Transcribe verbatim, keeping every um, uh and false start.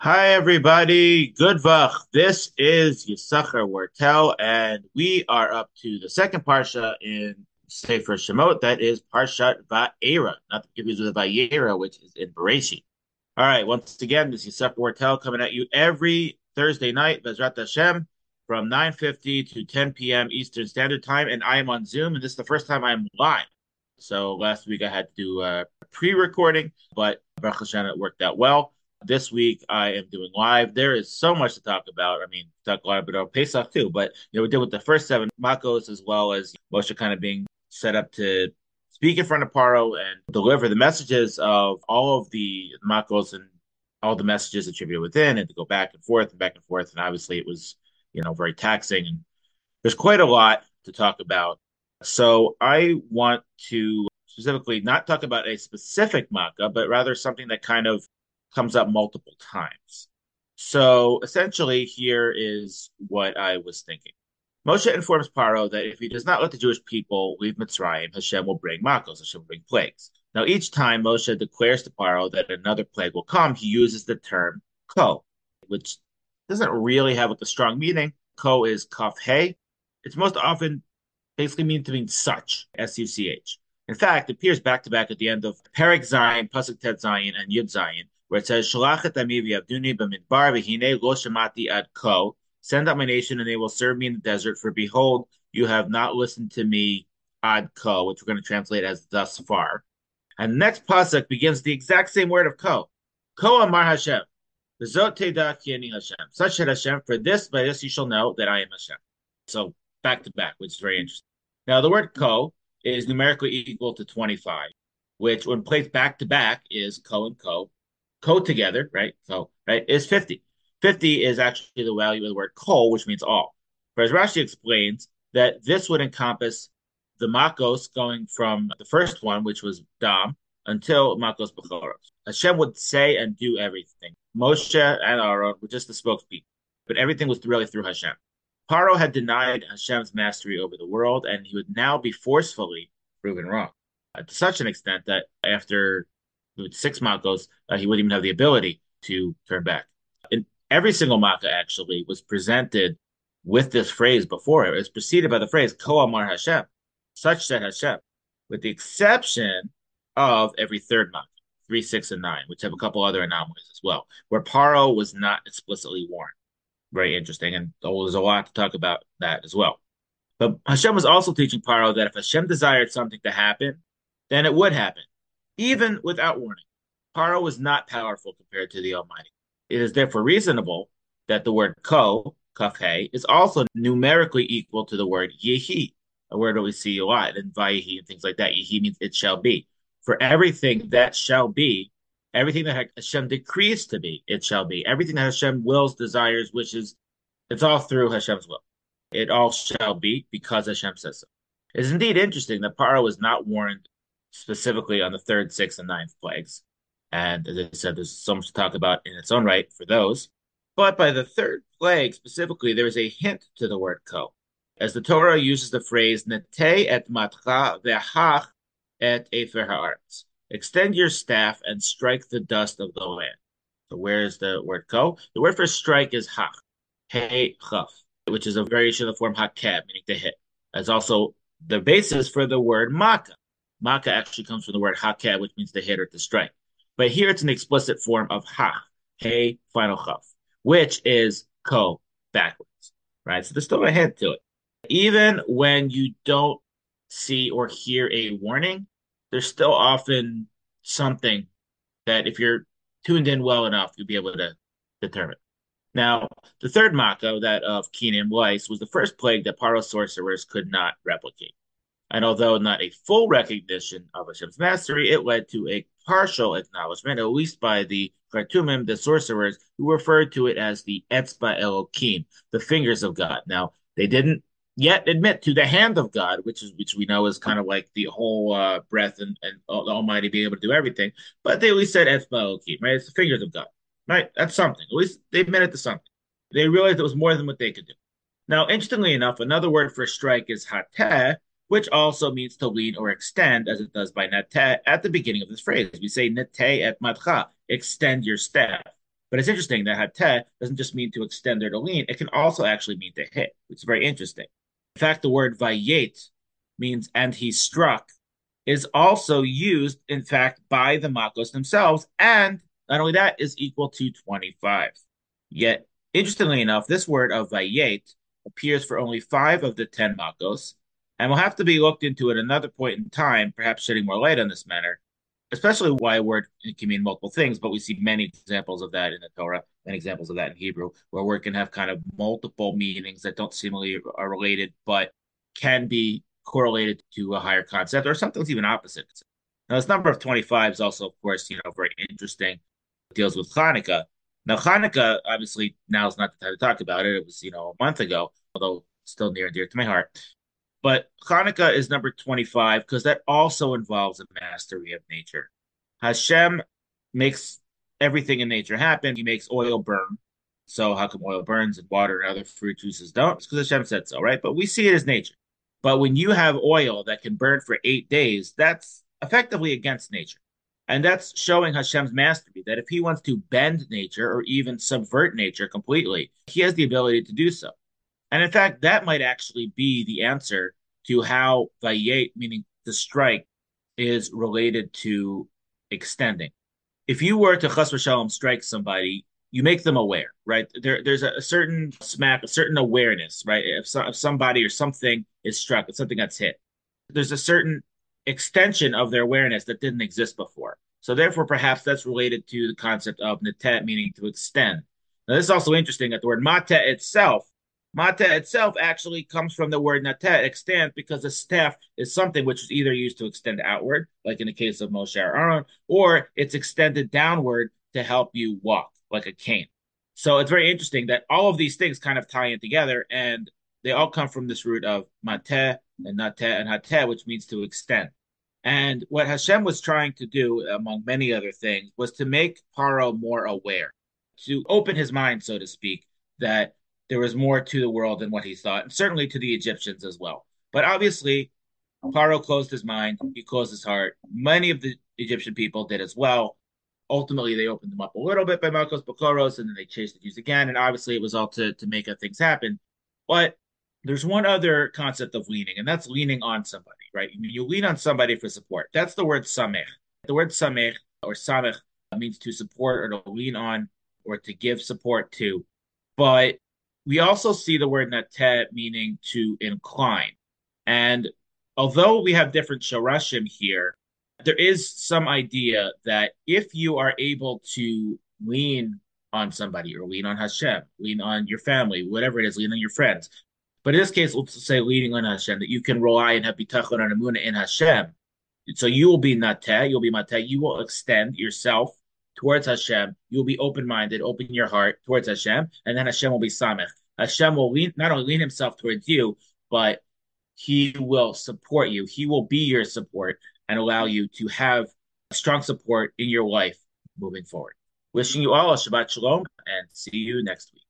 Hi, everybody. Good vach. This is Yisachar Wertel, and we are up to the second parsha in Sefer Shemot. That is Parshat Va'era, not to confuse with Va'era, which is in Bereshit. All right. Once again, this is Yisachar Wertel coming at you every Thursday night, Bezrat Hashem, from nine fifty to ten p m. Eastern Standard Time, and I am on Zoom, and this is the first time I'm live. So last week I had to do a pre-recording, but Baruch Hashem, it worked out well. This week I am doing live. There is so much to talk about. I mean, talk a lot about Pesach too, but you know, we did with the first seven Makos as well as Moshe kind of being set up to speak in front of Paro and deliver the messages of all of the Makos and all the messages attributed within, and to go back and forth and back and forth. And obviously, it was you know very taxing, and there's quite a lot to talk about. So I want to specifically not talk about a specific Makkah, but rather something that kind of comes up multiple times. So essentially, here is what I was thinking. Moshe informs Paro that if he does not let the Jewish people leave Mitzrayim, Hashem will bring Makos, Hashem will bring plagues. Now, each time Moshe declares to Paro that another plague will come, he uses the term ko, which doesn't really have like a strong meaning. Ko is kaf hey. It's most often basically means to mean such, S U C H. In fact, it appears back to back at the end of Perek Zion, Pasuk Tet Zion, and Yud Zion, v'here it says, Shalachet ami v'yavduni b'midbar v'hine lo shemati ad ko. Send out my nation, and they will serve me in the desert. For behold, you have not listened to me ad ko, which we're going to translate as thus far. And the next pasuk begins the exact same word of ko. Ko amar Hashem. V'zot teda ki ani Hashem. Such said Hashem, for this, by this you shall know that I am Hashem. So back to back, which is very interesting. Now, the word ko is numerically equal to twenty-five, which when placed back to back is ko and ko. Ko together, right? So, right, is fifty. fifty is actually the value of the word kol, which means all. Whereas Rashi explains that this would encompass the makos going from the first one, which was dam, until makos bechoros. Hashem would say and do everything. Moshe and Aaron were just the spokespeople, but everything was really through Hashem. Paro had denied Hashem's mastery over the world, and he would now be forcefully proven wrong, uh, to such an extent that after six Makos, uh, he wouldn't even have the ability to turn back. And every single Makkah actually was presented with this phrase before it. It was preceded by the phrase, Ko Amar Hashem, such said Hashem, with the exception of every third Makkah, three, six, and nine, which have a couple other anomalies as well, where Paro was not explicitly warned. Very interesting, and there's a lot to talk about that as well. But Hashem was also teaching Paro that if Hashem desired something to happen, then it would happen, even without warning. Paro was not powerful compared to the Almighty. It is therefore reasonable that the word ko, kafhe, is also numerically equal to the word yehi, a word that we see a lot in vayihi and things like that. Yehi means it shall be. For everything that shall be, everything that Hashem decrees to be, it shall be. Everything that Hashem wills, desires, wishes, it's all through Hashem's will. It all shall be because Hashem says so. It is indeed interesting that Paro was not warned specifically on the third, sixth, and ninth plagues. And as I said, there's so much to talk about in its own right for those. But by the third plague specifically, there is a hint to the word ko, as the Torah uses the phrase neteh et matcha ve'hach et efer haaretz. Extend your staff and strike the dust of the land. So where is the word ko? The word for strike is hach, hey chaf, which is a variation of the form hakeb, meaning to hit. That's also the basis for the word makkah. Makkah actually comes from the word hakeb, which means to hit or to strike. But here it's an explicit form of ha, hey, final chaf, which is ko, backwards, right? So there's still a hint to it. Even when you don't see or hear a warning, there's still often something that if you're tuned in well enough, you'll be able to determine. Now, the third Makkah, that of Kinim, lice, was the first plague that Paro sorcerers could not replicate. And although not a full recognition of Hashem's mastery, it led to a partial acknowledgement, at least by the Khartoumim, the sorcerers, who referred to it as the Etzba Elokim, the fingers of God. Now, they didn't yet admit to the hand of God, which is which we know is kind of like the whole uh, breath and, and the Almighty being able to do everything, but they at least said Etzba Elokim, right? It's the fingers of God, right? That's something. At least they admitted to something. They realized it was more than what they could do. Now, interestingly enough, another word for strike is hateh, which also means to lean or extend, as it does by neteh at the beginning of this phrase. We say neteh et matcha, extend your staff. But it's interesting that hateh doesn't just mean to extend or to lean, it can also actually mean to hit, which is very interesting. In fact, the word vayet means and he struck is also used, in fact, by the Makos themselves. And not only that, is equal to twenty-five. Yet, interestingly enough, this word of vayet appears for only five of the ten Makos, and will have to be looked into at another point in time, perhaps shedding more light on this matter, especially why a word can mean multiple things, but we see many examples of that in the Torah and examples of that in Hebrew, where a word can have kind of multiple meanings that don't seemingly are related, but can be correlated to a higher concept, or sometimes even opposite. Now, this number of twenty-five is also, of course, you know, very interesting. It deals with Hanukkah. Now, Hanukkah, obviously, now is not the time to talk about it. It was, you know, a month ago, although still near and dear to my heart. But Hanukkah is number twenty-five because that also involves a mastery of nature. Hashem makes everything in nature happen. He makes oil burn. So how come oil burns and water and other fruit juices don't? It's because Hashem said so, right? But we see it as nature. But when you have oil that can burn for eight days, that's effectively against nature. And that's showing Hashem's mastery, that if he wants to bend nature or even subvert nature completely, he has the ability to do so. And in fact, that might actually be the answer to how vayet, meaning to strike, is related to extending. If you were to chas v'shalom strike somebody, you make them aware, right? There, there's a, a certain smack, a certain awareness, right? If, so, if somebody or something is struck, if something that's hit, there's a certain extension of their awareness that didn't exist before. So therefore, perhaps that's related to the concept of netet, meaning to extend. Now, this is also interesting that the word mate itself, mate itself actually comes from the word natet, extend, because a staff is something which is either used to extend outward, like in the case of Moshe or Aaron, or it's extended downward to help you walk, like a cane. So it's very interesting that all of these things kind of tie in together, and they all come from this root of mate and nate and hateh, which means to extend. And what Hashem was trying to do, among many other things, was to make Paro more aware, to open his mind, so to speak, that there was more to the world than what he thought, and certainly to the Egyptians as well. But obviously, Paro closed his mind, he closed his heart. Many of the Egyptian people did as well. Ultimately, they opened them up a little bit by Malkos Bakaros, and then they chased the Jews again. And obviously, it was all to, to make things happen. But there's one other concept of leaning, and that's leaning on somebody, right? You lean on somebody for support. That's the word samech. The word samech or samech means to support or to lean on or to give support to. But we also see the word natet meaning to incline. And although we have different sharashim here, there is some idea that if you are able to lean on somebody or lean on Hashem, lean on your family, whatever it is, lean on your friends. But in this case, let's say leaning on Hashem, that you can rely and have bitachon and emunah in Hashem. So you will be nateh, you'll be mateh, you will extend yourself towards Hashem. You'll be open-minded, open your heart towards Hashem, and then Hashem will be samech. Hashem will lean, not only lean himself towards you, but he will support you. He will be your support and allow you to have strong support in your life moving forward. Wishing you all a Shabbat Shalom and see you next week.